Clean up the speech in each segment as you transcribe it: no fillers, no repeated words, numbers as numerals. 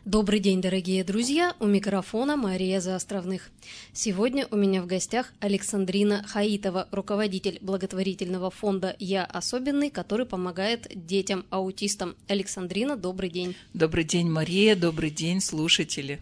Добрый день, дорогие друзья! У микрофона Мария Заостровных. Сегодня у меня в гостях Александрина Хаитова, руководитель благотворительного фонда «Я особенный», который помогает детям-аутистам. Александрина, добрый день! Добрый день, Мария, добрый день, слушатели!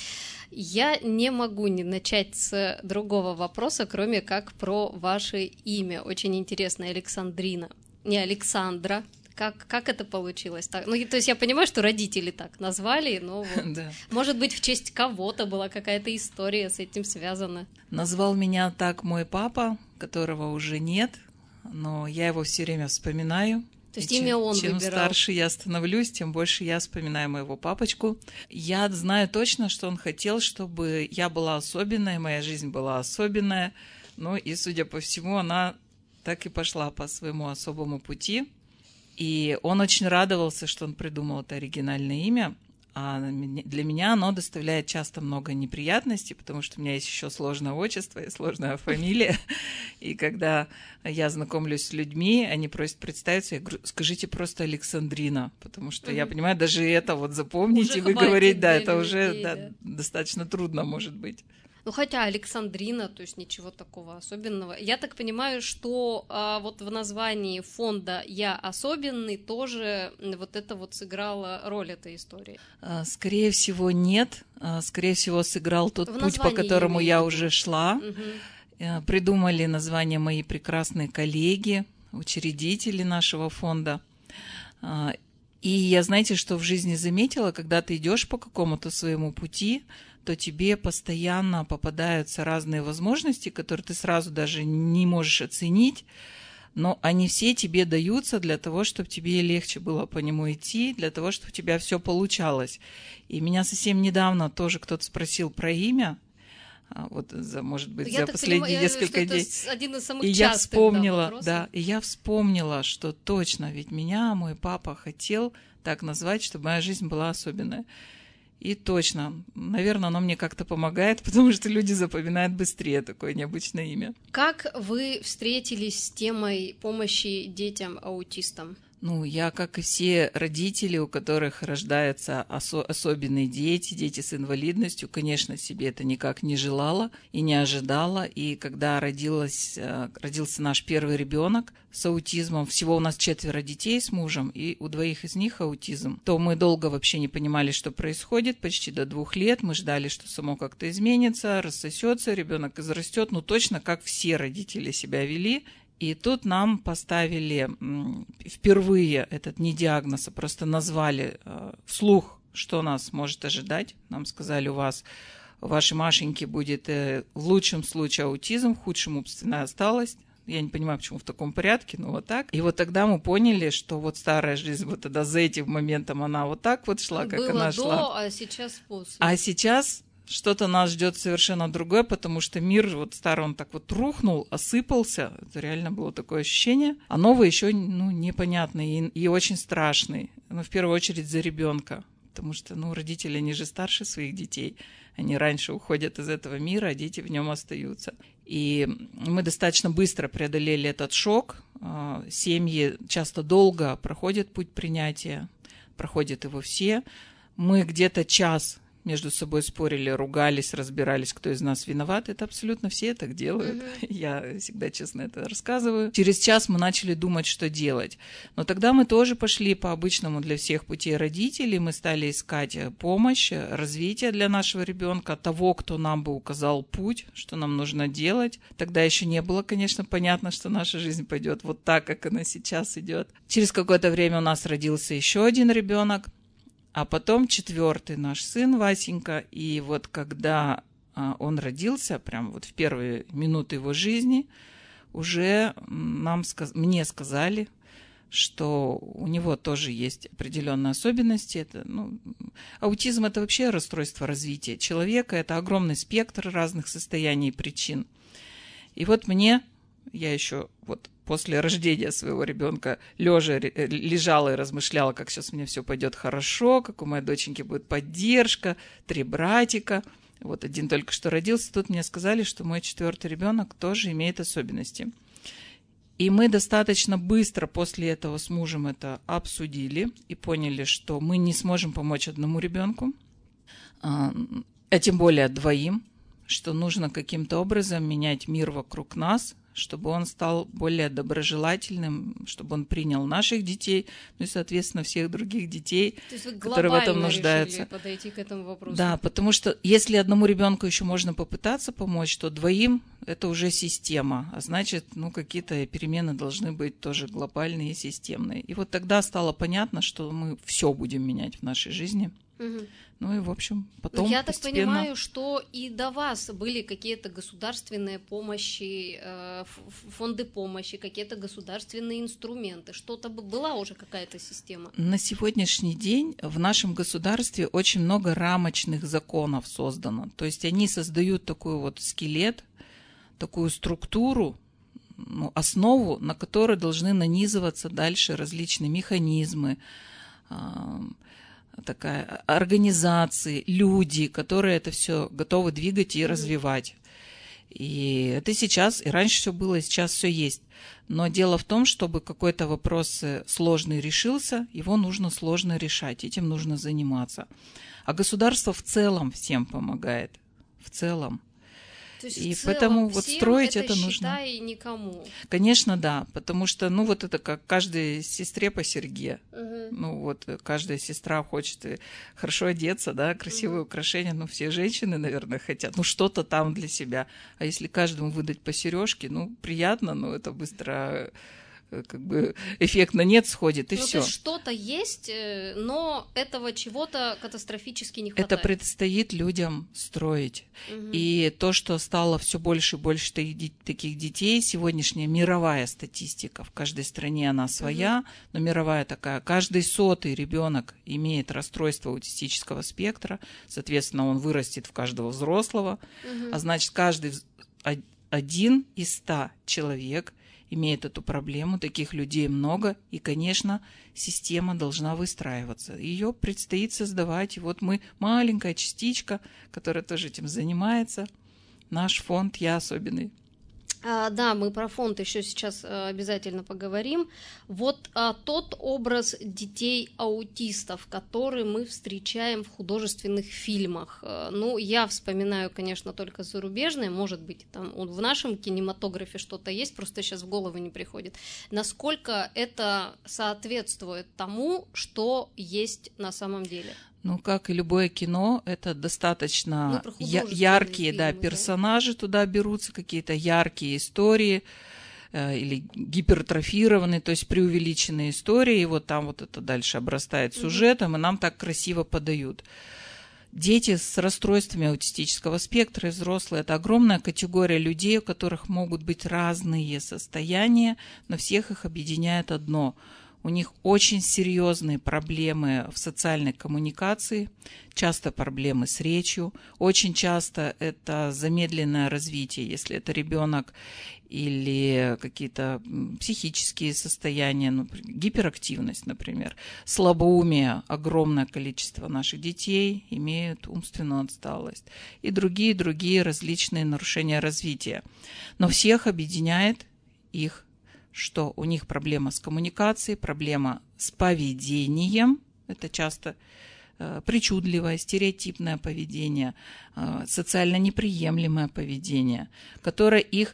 Я не могу не начать с другого вопроса, кроме как про ваше имя. Очень интересно, Александрина, не Александра. Как это получилось? Так? Ну, то есть я понимаю, что родители так назвали, но вот, Да. Может быть, в честь кого-то была какая-то история с этим связана. Назвал меня так мой папа, которого уже нет, но я его все время вспоминаю. То есть имя он чем выбирал. старше я становлюсь, тем больше я вспоминаю моего папочку. Я знаю точно, что он хотел, чтобы я была особенная, моя жизнь была особенная. Ну и, судя по всему, она так и пошла по своему особому пути. И он очень радовался, что он придумал это оригинальное имя. А для меня оно доставляет часто много неприятностей, потому что у меня есть еще сложное отчество и сложная фамилия. И когда я знакомлюсь с людьми, они просят представиться, я говорю, скажите просто Александрина, потому что я понимаю, даже это вот запомнить и выговорить, да, это уже достаточно трудно может быть. Ну, хотя Александрина, то есть ничего такого особенного. Я так понимаю, что вот в названии фонда «Я особенный» тоже вот это вот сыграла роль этой истории. Скорее всего, нет. Скорее всего, сыграл тот путь, по которому я уже шла. Придумали название мои прекрасные коллеги, учредители нашего фонда. И я, знаете, что в жизни заметила, когда ты идешь по какому-то своему пути, то тебе постоянно попадаются разные возможности, которые ты сразу даже не можешь оценить, но они все тебе даются для того, чтобы тебе легче было по нему идти, для того, чтобы у тебя все получалось. И меня совсем недавно тоже кто-то спросил про имя, вот может быть, за последние несколько дней. Один из самых и частых, я вспомнила, вопросов. Да, и я вспомнила, что точно, ведь меня мой папа хотел так назвать, чтобы моя жизнь была особенная. И точно, наверное, оно мне как-то помогает, потому что люди запоминают быстрее такое необычное имя. Как вы встретились с темой помощи детям-аутистам? Ну, я, как и все родители, у которых рождаются особенные дети с инвалидностью, конечно, себе это никак не желала и не ожидала. И когда родился наш первый ребенок с аутизмом, всего у нас 4 детей с мужем, и у 2 из них аутизм, то мы долго вообще не понимали, что происходит, почти до 2 лет. Мы ждали, что само как-то изменится, рассосется, ребенок израстет, ну точно как все родители себя вели. И тут нам поставили впервые этот не диагноз, а просто назвали вслух, что нас может ожидать. Нам сказали, у вашей Машеньки будет в лучшем случае аутизм, в худшем умственная отсталость. Я не понимаю, почему в таком порядке, но вот так. И вот тогда мы поняли, что вот старая жизнь вот тогда за этим моментом она вот так вот шла, как было она шла. До, а сейчас после. А сейчас что-то нас ждет совершенно другое, потому что мир вот старый, он так вот рухнул, осыпался. Это реально было такое ощущение. А новый еще непонятный и очень страшный. Но в первую очередь за ребенка. Потому что родители, они же старше своих детей. Они раньше уходят из этого мира, а дети в нем остаются. И мы достаточно быстро преодолели этот шок. Семьи часто долго проходят путь принятия. Проходят его все. Мы где-то час между собой спорили, ругались, разбирались, кто из нас виноват. Это абсолютно все так делают. Я всегда честно это рассказываю. Через час мы начали думать, что делать. Но тогда мы тоже пошли по обычному для всех путей родителей. Мы стали искать помощь, развитие для нашего ребенка, того, кто нам бы указал путь, что нам нужно делать. Тогда еще не было, конечно, понятно, что наша жизнь пойдет вот так, как она сейчас идет. Через какое-то время у нас родился еще один ребенок. А потом 4-й наш сын Васенька, и вот когда он родился, прям вот в первые минуты его жизни, уже мне сказали, что у него тоже есть определенные особенности. Это, аутизм – это вообще расстройство развития человека, это огромный спектр разных состояний и причин. И вот я еще вот после рождения своего ребенка лежала и размышляла, как сейчас у меня все пойдет хорошо, как у моей доченьки будет поддержка, 3 братика. Вот один только что родился, тут мне сказали, что мой 4-й ребенок тоже имеет особенности. И мы достаточно быстро после этого с мужем это обсудили и поняли, что мы не сможем помочь одному ребенку, а тем более двоим, что нужно каким-то образом менять мир вокруг нас, чтобы он стал более доброжелательным, чтобы он принял наших детей, ну и, соответственно, всех других детей, То есть вы которые в этом нуждаются. решили подойти к этому вопросу. Да, потому что если одному ребенку еще можно попытаться помочь, то двоим это уже система, а значит, ну, какие-то перемены должны быть тоже глобальные и системные. И вот тогда стало понятно, что мы все будем менять в нашей жизни. Угу. Ну и, в общем, потом Я так постепенно... понимаю, что и до вас были какие-то государственные помощи, фонды помощи, какие-то государственные инструменты. Что-то была уже какая-то система? На сегодняшний день в нашем государстве очень много рамочных законов создано. То есть они создают такой вот скелет, такую структуру, ну, основу, на которой должны нанизываться дальше различные механизмы, такая организации, люди, которые это все готовы двигать и развивать. И это сейчас, и раньше все было, и сейчас все есть. Но дело в том, чтобы какой-то вопрос сложный решился, его нужно сложно решать, этим нужно заниматься. А государство в целом всем помогает, в целом. То есть И в целом поэтому вот всем строить это нужно. считай никому. Конечно, да, потому что, ну, вот это как каждой сестре по серьге. Угу. Ну, вот каждая сестра хочет хорошо одеться, да, красивые украшения, ну, все женщины, наверное, хотят, ну, что-то там для себя. А если каждому выдать по сережке, ну, приятно, но это быстро как бы эффект на нет сходит, и Ну, все. то есть что-то есть, но этого чего-то катастрофически не хватает. Это предстоит людям строить. Угу. И то, что стало все больше и больше таких детей, сегодняшняя мировая статистика, в каждой стране она своя, но мировая такая. Каждый 100-й ребенок имеет расстройство аутистического спектра, соответственно, он вырастет в каждого взрослого, а значит, каждый 1 из 100 человек имеет эту проблему, таких людей много, и, конечно, система должна выстраиваться. Ее предстоит создавать, и вот мы, маленькая частичка, которая тоже этим занимается, наш фонд «Я особенный». Да, мы про фонд еще сейчас обязательно поговорим. Вот тот образ детей-аутистов, который мы встречаем в художественных фильмах. Ну, я вспоминаю, конечно, только зарубежные, может быть, там в нашем кинематографе что-то есть, просто сейчас в голову не приходит. Насколько это соответствует тому, что есть на самом деле? Ну, как и любое кино, это достаточно яркие, фильмы, персонажи туда берутся, какие-то яркие истории или гипертрофированные, то есть преувеличенные истории, и вот там вот это дальше обрастает сюжетом, и нам так красиво подают. Дети с расстройствами аутистического спектра и взрослые – это огромная категория людей, у которых могут быть разные состояния, но всех их объединяет одно – у них очень серьезные проблемы в социальной коммуникации, часто проблемы с речью, очень часто это замедленное развитие, если это ребенок или какие-то психические состояния, гиперактивность, например, слабоумие. Огромное количество наших детей имеют умственную отсталость и другие различные нарушения развития. Но всех объединяет их, что у них проблема с коммуникацией, проблема с поведением, это часто причудливое, стереотипное поведение, социально неприемлемое поведение, которое их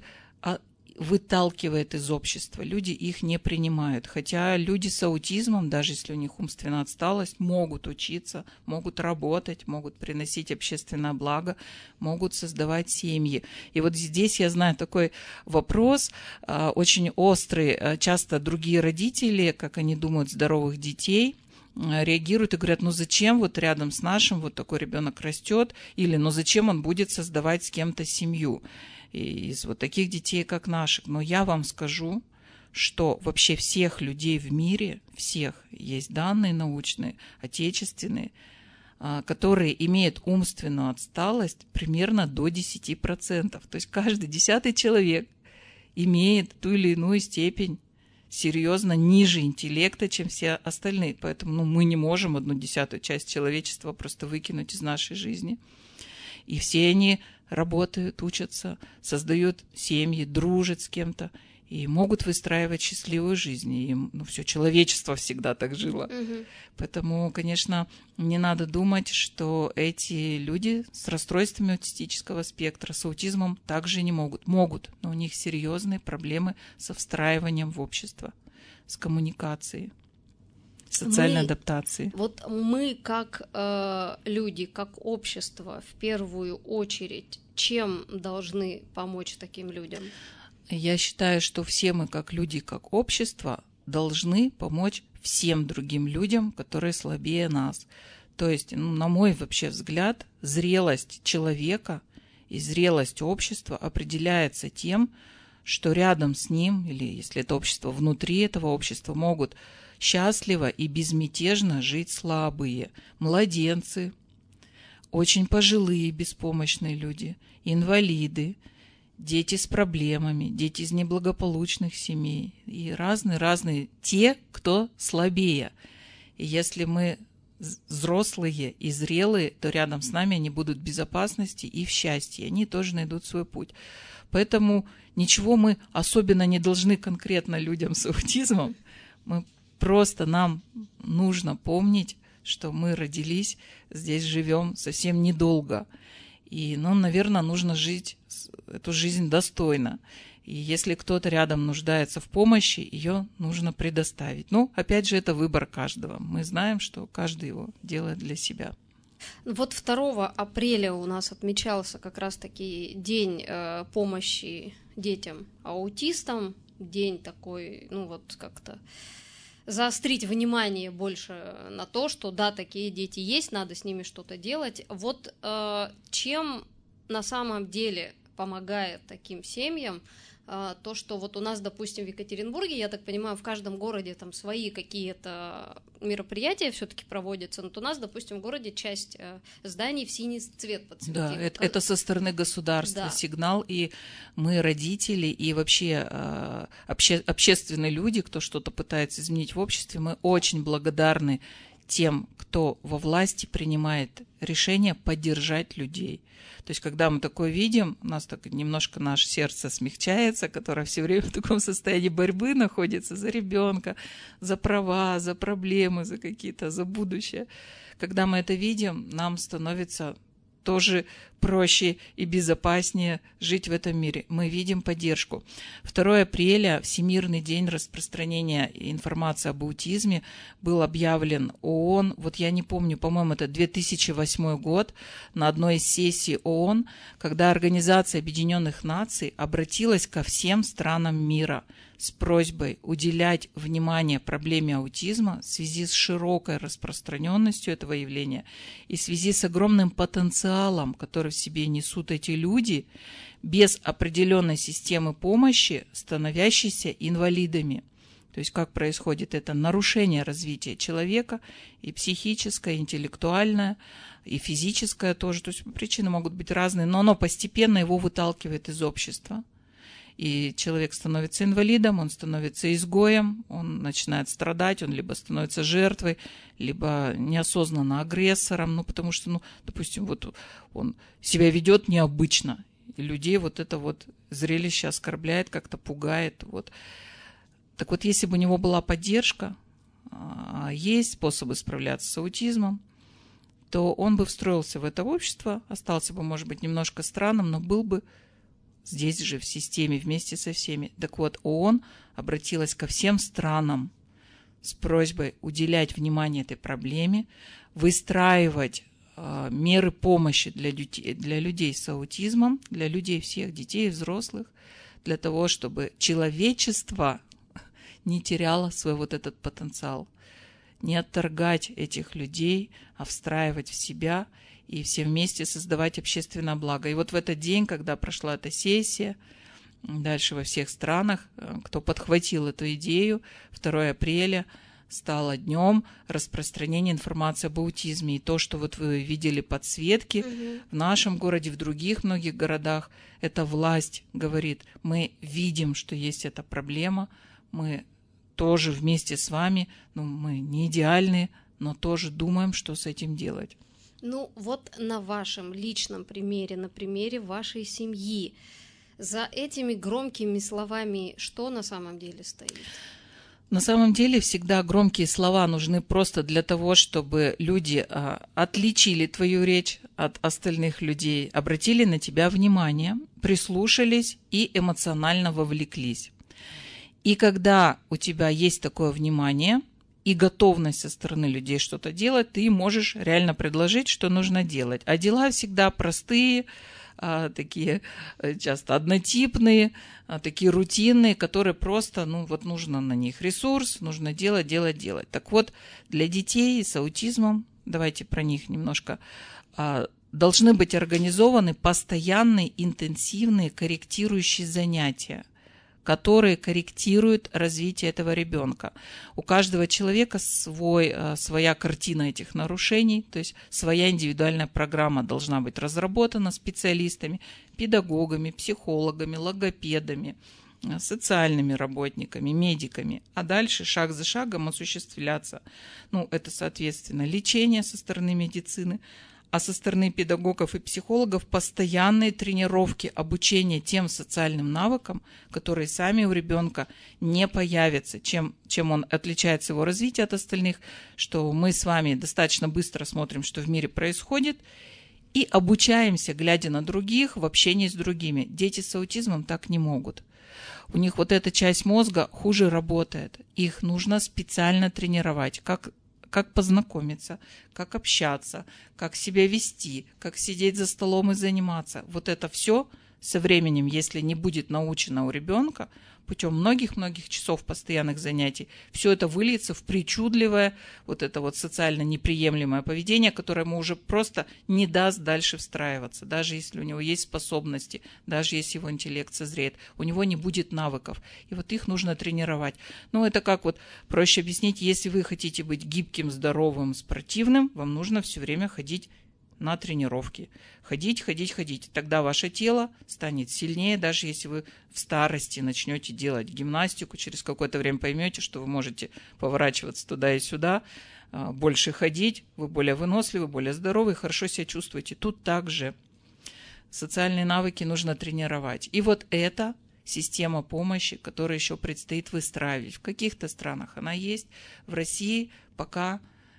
выталкивает из общества. Люди их не принимают. Хотя люди с аутизмом, даже если у них умственная отсталость, могут учиться, могут работать, могут приносить общественное благо, могут создавать семьи. И вот здесь я знаю такой вопрос, очень острый. Часто другие родители, как они думают, здоровых детей, реагируют и говорят, ну зачем вот рядом с нашим вот такой ребенок растет, или ну зачем он будет создавать с кем-то семью из вот таких детей, как наших. Но я вам скажу, что вообще всех людей в мире, всех, есть данные научные, отечественные, которые имеют умственную отсталость примерно до 10%. То есть каждый 10-й человек имеет ту или иную степень серьезно ниже интеллекта, чем все остальные. Поэтому мы не можем 1/10 часть человечества просто выкинуть из нашей жизни. И все они работают, учатся, создают семьи, дружат с кем-то. и могут выстраивать счастливую жизнь. И все человечество всегда так жило. Поэтому, конечно, не надо думать, что эти люди с расстройствами аутистического спектра, с аутизмом также не могут. Могут, но у них серьезные проблемы со встраиванием в общество, с коммуникацией, социальной адаптацией. Вот мы как люди, как общество, в первую очередь, чем должны помочь таким людям? Я считаю, что все мы, как люди, как общество, должны помочь всем другим людям, которые слабее нас. То есть, на мой вообще взгляд, зрелость человека и зрелость общества определяется тем, что рядом с ним, или если это общество, внутри этого общества могут счастливо и безмятежно жить слабые, младенцы, очень пожилые беспомощные люди, инвалиды, дети с проблемами, дети из неблагополучных семей и разные те, кто слабее. И если мы взрослые и зрелые, то рядом с нами они будут в безопасности и в счастье. Они тоже найдут свой путь. Поэтому ничего мы особенно не должны конкретно людям с аутизмом. Нам нужно помнить, что мы родились, здесь живем совсем недолго. И нам, наверное, нужно жить эту жизнь достойно. И если кто-то рядом нуждается в помощи, ее нужно предоставить. Опять же, это выбор каждого. Мы знаем, что каждый его делает для себя. Вот 2 апреля у нас отмечался как раз-таки День помощи детям-аутистам. День такой, как-то заострить внимание больше на то, что да, такие дети есть, надо с ними что-то делать. Вот чем на самом деле помогает таким семьям то, что вот у нас, допустим, в Екатеринбурге, я так понимаю, в каждом городе там свои какие-то мероприятия все-таки проводятся, но у нас, допустим, в городе часть зданий в синий цвет подсветили. Да, это со стороны государства сигнал, и мы, родители, и вообще общественные люди, кто что-то пытается изменить в обществе, мы очень благодарны тем, кто во власти принимает решение поддержать людей. То есть, когда мы такое видим, у нас так немножко наше сердце смягчается, которое все время в таком состоянии борьбы находится за ребенка, за права, за проблемы, за какие-то, за будущее. Когда мы это видим, нам становится тоже проще и безопаснее жить в этом мире. Мы видим поддержку. 2 апреля, Всемирный день распространения информации об аутизме, был объявлен ООН. Вот я не помню, по-моему, это 2008 год, на одной из сессий ООН, когда Организация Объединенных Наций обратилась ко всем странам мира с просьбой уделять внимание проблеме аутизма в связи с широкой распространенностью этого явления и в связи с огромным потенциалом, который в себе несут эти люди, без определенной системы помощи, становящиеся инвалидами. То есть как происходит это нарушение развития человека, и психическое, и интеллектуальное, и физическое тоже. То есть причины могут быть разные, но оно постепенно его выталкивает из общества. И человек становится инвалидом, он становится изгоем, он начинает страдать, он либо становится жертвой, либо неосознанно агрессором, потому что, допустим, вот он себя ведет необычно, и людей вот это вот зрелище оскорбляет, как-то пугает. Вот. Так вот, если бы у него была поддержка, есть способы справляться с аутизмом, то он бы встроился в это общество, остался бы, может быть, немножко странным, но был бы здесь же, в системе, вместе со всеми. Так вот, ООН обратилась ко всем странам с просьбой уделять внимание этой проблеме, выстраивать меры помощи для людей с аутизмом, для людей всех, детей и взрослых, для того, чтобы человечество не теряло свой вот этот потенциал, не отторгать этих людей, а встраивать в себя и все вместе создавать общественное благо. И вот в этот день, когда прошла эта сессия, дальше во всех странах, кто подхватил эту идею, 2 апреля стало днем распространения информации об аутизме. И то, что вот вы видели подсветки в нашем городе, в других многих городах, это власть говорит, мы видим, что есть эта проблема, мы тоже вместе с вами, мы не идеальные, но тоже думаем, что с этим делать. Вот на вашем личном примере, на примере вашей семьи, За этими громкими словами что на самом деле стоит? На самом деле всегда громкие слова нужны просто для того, чтобы люди отличили твою речь от остальных людей, обратили на тебя внимание, прислушались и эмоционально вовлеклись. И когда у тебя есть такое внимание и готовность со стороны людей что-то делать, ты можешь реально предложить, что нужно делать. А дела всегда простые, такие часто однотипные, такие рутинные, которые просто, нужно на них ресурс, нужно делать. Так вот, для детей с аутизмом, давайте про них немножко, должны быть организованы постоянные, интенсивные, корректирующие занятия, которые корректируют развитие этого ребенка. У каждого человека своя картина этих нарушений, то есть своя индивидуальная программа должна быть разработана специалистами, педагогами, психологами, логопедами, социальными работниками, медиками, а дальше шаг за шагом осуществляться. Это, соответственно, лечение со стороны медицины, а со стороны педагогов и психологов постоянные тренировки, обучение тем социальным навыкам, которые сами у ребенка не появятся, чем он отличается его развитие от остальных, что мы с вами достаточно быстро смотрим, что в мире происходит, и обучаемся, глядя на других, в общении с другими. Дети с аутизмом так не могут. У них вот эта часть мозга хуже работает. Их нужно специально тренировать, как познакомиться, как общаться, как себя вести, как сидеть за столом и заниматься. Вот это все со временем, если не будет научено у ребенка, путем многих-многих часов постоянных занятий, все это выльется в причудливое, социально неприемлемое поведение, которое ему уже просто не даст дальше встраиваться. Даже если у него есть способности, даже если его интеллект созреет, у него не будет навыков. И их нужно тренировать. Это как проще объяснить, если вы хотите быть гибким, здоровым, спортивным, вам нужно все время ходить на тренировки. Ходить. Тогда ваше тело станет сильнее, даже если вы в старости начнете делать гимнастику, через какое-то время поймете, что вы можете поворачиваться туда и сюда, больше ходить, вы более выносливы, более здоровы, хорошо себя чувствуете. Тут также социальные навыки нужно тренировать. И эта система помощи, которую еще предстоит выстраивать. В каких-то странах она есть, в России пока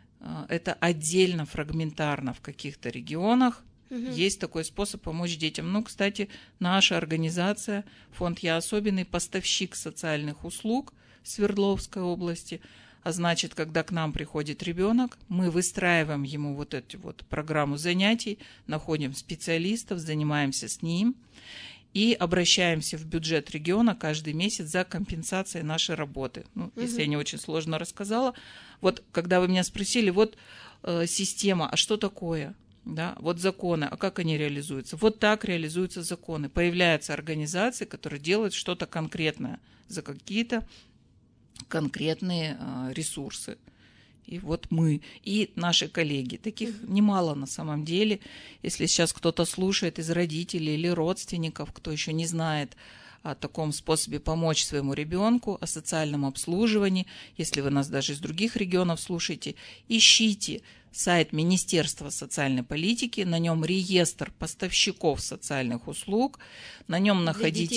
это отдельно, фрагментарно в каких-то регионах. Есть такой способ помочь детям. Кстати, наша организация, фонд «Я особенный», поставщик социальных услуг Свердловской области. А значит, когда к нам приходит ребенок, мы выстраиваем ему эту программу занятий, находим специалистов, занимаемся с ним и обращаемся в бюджет региона каждый месяц за компенсацией нашей работы. Если я не очень сложно рассказала. Когда вы меня спросили, система, а что такое? Да, законы, а как они реализуются? Так реализуются законы. Появляются организации, которые делают что-то конкретное за какие-то конкретные ресурсы. И мы, и наши коллеги. Таких немало на самом деле. Если сейчас кто-то слушает из родителей или родственников, кто еще не знает о таком способе помочь своему ребенку, о социальном обслуживании, если вы нас даже из других регионов слушаете, ищите сайт Министерства социальной политики, на нем реестр поставщиков социальных услуг, на нем находите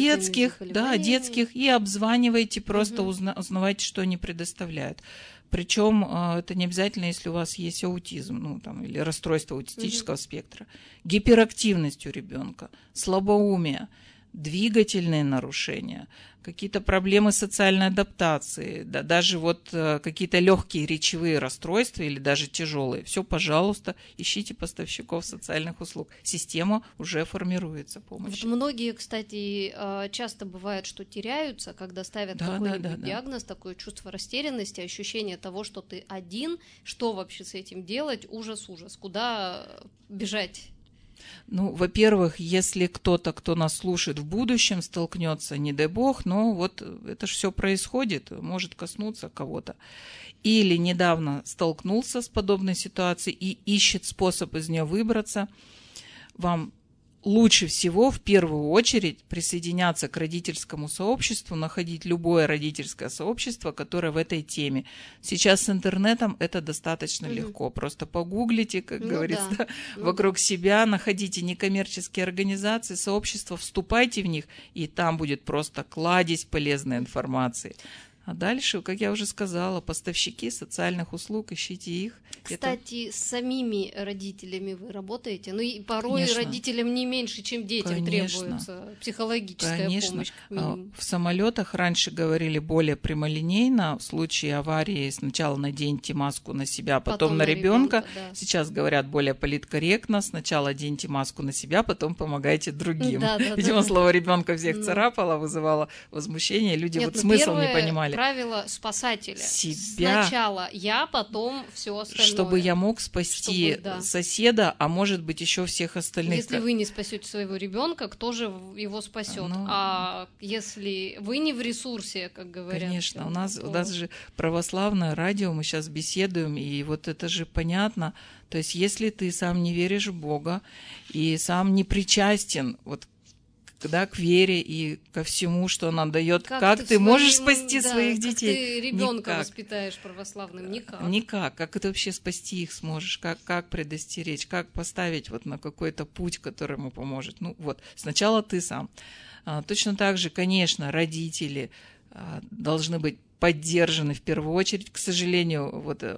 детских, и обзванивайте, просто узнавайте, что они предоставляют. Причем это не обязательно, если у вас есть аутизм, или расстройство аутистического спектра. Гиперактивность у ребенка, слабоумие, двигательные нарушения, какие-то проблемы социальной адаптации, даже какие-то легкие речевые расстройства или даже тяжелые. Все, пожалуйста, ищите поставщиков социальных услуг. Система уже формируется помощи. Многие, кстати, часто бывает, что теряются, когда ставят какой-нибудь диагноз, такое чувство растерянности, ощущение того, что ты один, что вообще с этим делать, ужас, куда бежать? Во-первых, если кто-то, кто нас слушает в будущем, столкнется, не дай бог, но это же все происходит, может коснуться кого-то. Или недавно столкнулся с подобной ситуацией и ищет способ из нее выбраться, вам лучше всего в первую очередь присоединяться к родительскому сообществу, находить любое родительское сообщество, которое в этой теме. Сейчас с интернетом это достаточно легко. Просто погуглите, как говорится, вокруг себя, находите некоммерческие организации, сообщества, вступайте в них, и там будет просто кладезь полезной информации. А дальше, как я уже сказала, поставщики социальных услуг, ищите их. Кстати, с самими родителями вы работаете? Ну и порой Конечно. Родителям не меньше, чем детям требуется психологическая помощь. В самолетах раньше говорили более прямолинейно. В случае аварии сначала наденьте маску на себя, потом на ребенка. Да. Сейчас говорят более политкорректно. Сначала оденьте маску на себя, потом помогайте другим. Видимо, слово ребенка всех царапало, вызывало возмущение. Люди смысл не понимали. Правило спасателя. Себя. Сначала я, потом все остальное. Чтобы я мог спасти соседа, а может быть еще всех остальных. Если вы не спасете своего ребенка, кто же его спасет? А если вы не в ресурсе, как говорят. Конечно, у нас же православное радио, мы сейчас беседуем, и вот это же понятно. То есть, если ты сам не веришь в Бога и сам не причастен к вере и ко всему, что она дает. Как ты можешь спасти своих детей? Как ты ребенка воспитаешь православным? Никак. Никак. Как ты вообще спасти их сможешь? Как предостеречь? Как поставить на какой-то путь, который ему поможет? Сначала ты сам. Точно так же, конечно, родители должны быть поддержаны в первую очередь. К сожалению,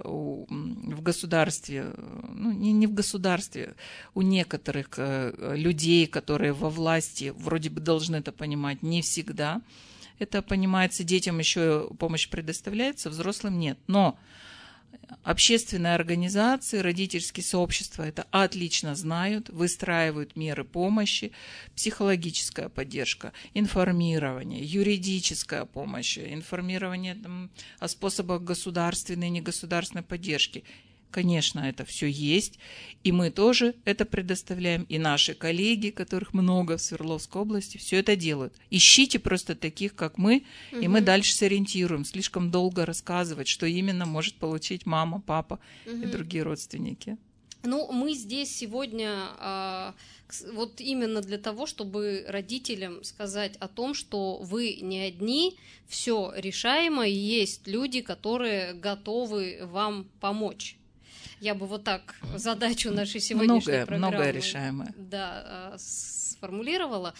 в государстве, не в государстве, у некоторых людей, которые во власти, вроде бы должны это понимать, не всегда это понимается. Детям еще помощь предоставляется, взрослым нет. Но общественные организации, родительские сообщества это отлично знают, выстраивают меры помощи, психологическая поддержка, информирование, юридическая помощь, информирование о способах государственной и негосударственной поддержки. Конечно, это все есть, и мы тоже это предоставляем, и наши коллеги, которых много в Свердловской области, все это делают. Ищите просто таких, как мы, и мы дальше сориентируем. Слишком долго рассказывать, что именно может получить мама, папа и другие родственники. Мы здесь сегодня именно для того, чтобы родителям сказать о том, что вы не одни, все решаемо, и есть люди, которые готовы вам помочь. Я бы так задачу нашей сегодняшней программы многое решаемое. Сформулировала.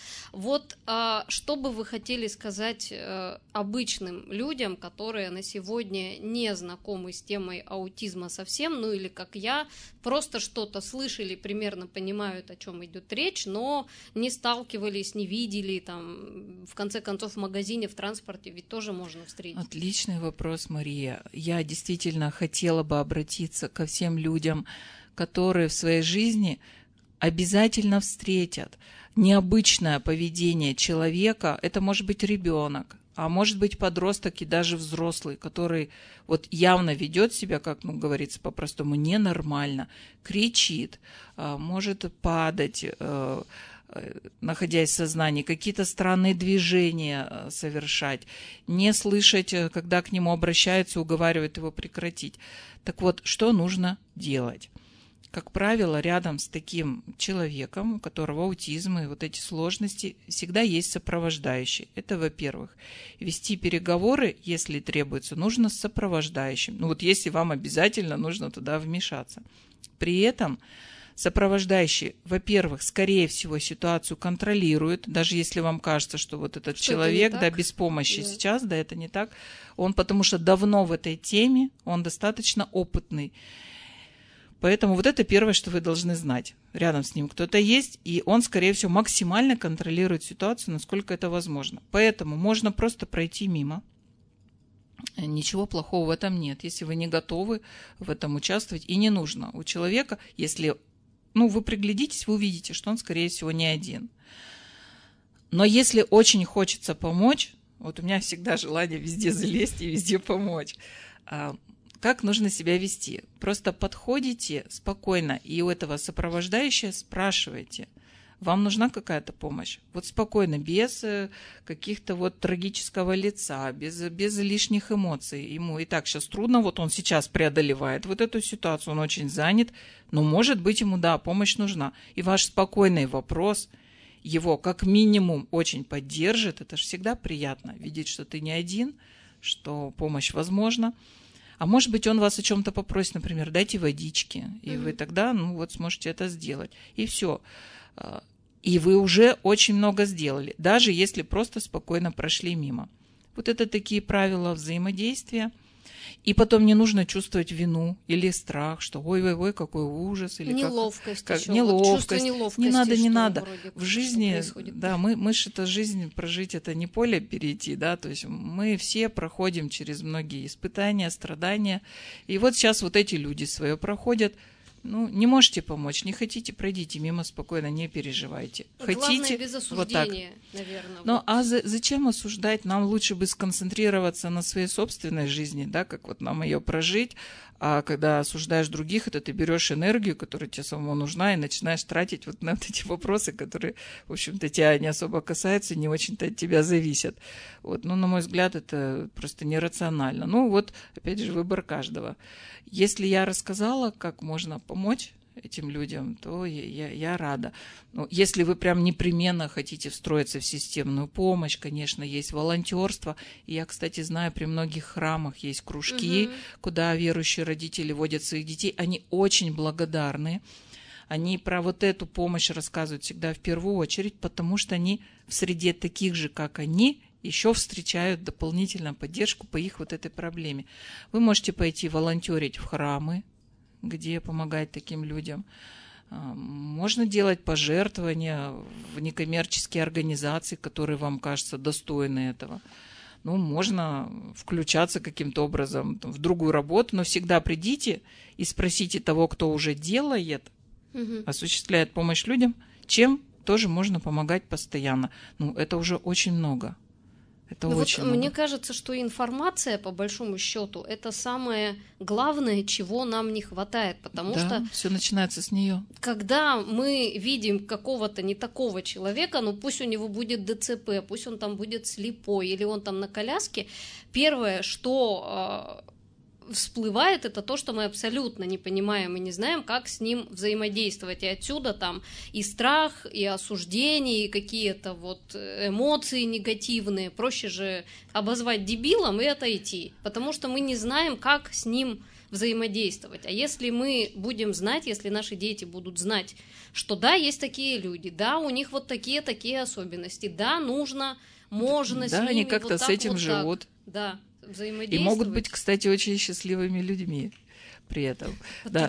Что бы вы хотели сказать обычным людям, которые на сегодня не знакомы с темой аутизма совсем, или как я, просто что-то слышали, примерно понимают, о чем идет речь, но не сталкивались, не видели, в конце концов, в магазине, в транспорте ведь тоже можно встретить. Отличный вопрос, Мария. Я действительно хотела бы обратиться ко всем людям, которые в своей жизни обязательно встретят необычное поведение человека. Это может быть ребенок, а может быть подросток и даже взрослый, который явно ведет себя, как говорится по-простому, ненормально, кричит, может падать, находясь в сознании, какие-то странные движения совершать, не слышать, когда к нему обращаются, уговаривают его прекратить. Так что нужно делать? Как правило, рядом с таким человеком, у которого аутизм и эти сложности, всегда есть сопровождающий. Это, во-первых. Вести переговоры, если требуется, нужно с сопровождающим. Если вам обязательно нужно туда вмешаться. При этом сопровождающий, во-первых, скорее всего, ситуацию контролирует, даже если вам кажется, что этот человек, без помощи сейчас, это не так. Он потому что давно в этой теме, он достаточно опытный. Поэтому это первое, что вы должны знать. Рядом с ним кто-то есть, и он, скорее всего, максимально контролирует ситуацию, насколько это возможно. Поэтому можно просто пройти мимо. Ничего плохого в этом нет, если вы не готовы в этом участвовать, и не нужно. У человека, если вы приглядитесь, вы увидите, что он, скорее всего, не один. Но если очень хочется помочь, у меня всегда желание везде залезть и везде помочь. Как нужно себя вести? Просто подходите спокойно и у этого сопровождающего спрашиваете: вам нужна какая-то помощь? Вот спокойно, без каких-то вот трагического лица, без лишних эмоций. Ему и так сейчас трудно, вот он сейчас преодолевает вот эту ситуацию, он очень занят, но, может быть, ему, да, помощь нужна. И ваш спокойный вопрос его как минимум очень поддержит. Это же всегда приятно видеть, что ты не один, что помощь возможна. А может быть, он вас о чем-то попросит, например, дайте водички, и вы тогда, ну вот, сможете это сделать. И все. И вы уже очень много сделали, даже если просто спокойно прошли мимо. Вот это такие правила взаимодействия. И потом не нужно чувствовать вину или страх, что ой-ой-ой, какой ужас. Или неловкость как еще. Неловкость. Вот чувство неловкости. Не надо. В жизни, да, мы же это жизнь прожить, это не поле перейти, да, то есть мы все проходим через многие испытания, страдания. И вот сейчас вот эти люди свое проходят. Ну, не можете помочь, не хотите, пройдите мимо спокойно, не переживайте. Главное, хотите, без осуждения, вот так. наверное. Ну, вот. а зачем осуждать? Нам лучше бы сконцентрироваться на своей собственной жизни, да, как вот нам ее прожить. А когда осуждаешь других, это ты берешь энергию, которая тебе самому нужна, и начинаешь тратить вот на вот эти вопросы, которые, в общем-то, тебя не особо касаются, не очень-то от тебя зависят. Вот. Ну, на мой взгляд, это просто нерационально. Ну, вот, опять же, выбор каждого. Если я рассказала, как можно помочь этим людям, то я рада. Ну, если вы прям непременно хотите встроиться в системную помощь, конечно, есть волонтерство. И я, кстати, знаю, при многих храмах есть кружки, куда верующие родители водят своих детей. Они очень благодарны. Они про вот эту помощь рассказывают всегда в первую очередь, потому что они в среде таких же, как они, еще встречают дополнительную поддержку по их вот этой проблеме. Вы можете пойти волонтерить в храмы, где помогать таким людям. Можно делать пожертвования в некоммерческие организации, которые вам кажутся достойны этого. Ну, можно включаться каким-то образом в другую работу, но всегда придите и спросите того, кто уже делает, осуществляет помощь людям, чем тоже можно помогать постоянно. Ну, это уже очень много. Это очень вот много. Мне кажется, что информация, по большому счету, это самое главное, чего нам не хватает, потому что все начинается с нее. Когда мы видим какого-то не такого человека, ну пусть у него будет ДЦП, пусть он там будет слепой или он там на коляске, первое, что всплывает, это то, что мы абсолютно не понимаем и не знаем, как с ним взаимодействовать. И отсюда там и страх, и осуждение, и какие-то вот эмоции негативные. Проще же обозвать дебилом и отойти, потому что мы не знаем, как с ним взаимодействовать. А если мы будем знать, если наши дети будут знать, что да, есть такие люди, да, у них вот такие особенности, да, нужно, можно с ними они как-то вот так, с этим вот живут. Так, да. И могут быть, кстати, очень счастливыми людьми при этом. Да,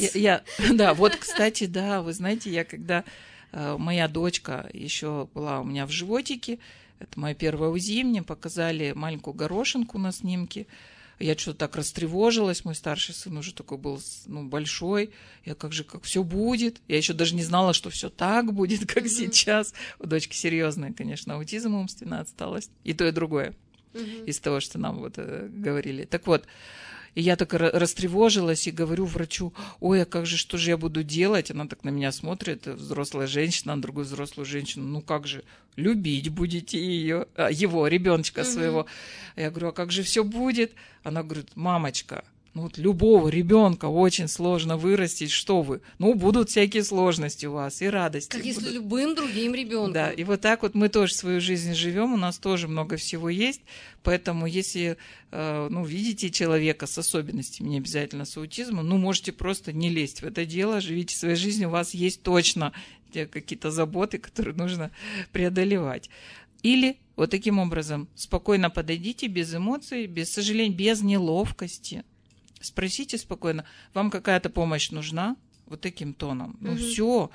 вот, кстати, да, вы знаете, я когда моя дочка еще была у меня в животике, это моя первая УЗИ, мне показали маленькую горошинку на снимке. Я что-то так растревожилась, мой старший сын уже такой был, ну, большой. Я как все будет? Я еще даже не знала, что все так будет, как сейчас. У дочки серьезная, конечно, аутизм, умственная отсталость. И то, и другое. Из того, что нам вот говорили. Так вот, и я так растревожилась и говорю врачу: ой, а как же, что же я буду делать? Она так на меня смотрит, взрослая женщина, на другую взрослую женщину. Ну как же, любить будете его, ребеночка своего. Я говорю: а как же все будет? Она говорит: мамочка, ну вот любого ребенка очень сложно вырастить, что вы? Ну, будут всякие сложности у вас и радости. Как будут. если любым другим ребенком. Да, и вот так вот мы тоже свою жизнь живем, у нас тоже много всего есть, поэтому если, видите человека с особенностями, не обязательно с аутизмом, можете просто не лезть в это дело, живите своей жизнью, у вас есть точно какие-то заботы, которые нужно преодолевать. Или вот таким образом спокойно подойдите, без эмоций, без сожаления, без неловкости. Спросите спокойно, вам какая-то помощь нужна? Вот таким тоном. Все.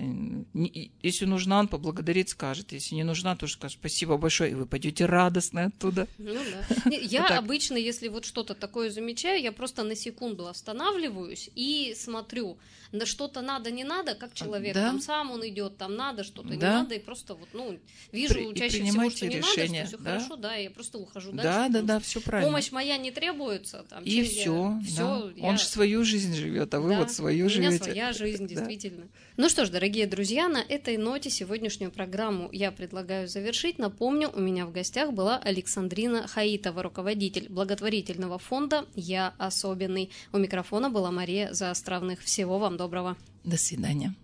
Если нужна, он поблагодарит, скажет. Если не нужна, то скажет спасибо большое, и вы пойдете радостно оттуда. Я обычно, если вот что-то такое замечаю, я просто на секунду останавливаюсь и смотрю, на что-то надо, не надо, как человек, там сам он идет, там надо, что-то не надо, и просто вижу чаще всего, что не надо, что все хорошо, я просто ухожу дальше. Да, все правильно. Помощь моя не требуется. И все. Он же свою жизнь живет, а вы вот свою живете. своя жизнь, действительно. Ну что ж, дорогие друзья, на этой ноте сегодняшнюю программу я предлагаю завершить. Напомню, у меня в гостях была Александрина Хаитова, руководитель благотворительного фонда «Я особенный». У микрофона была Мария Заостровных. Всего вам доброго. До свидания.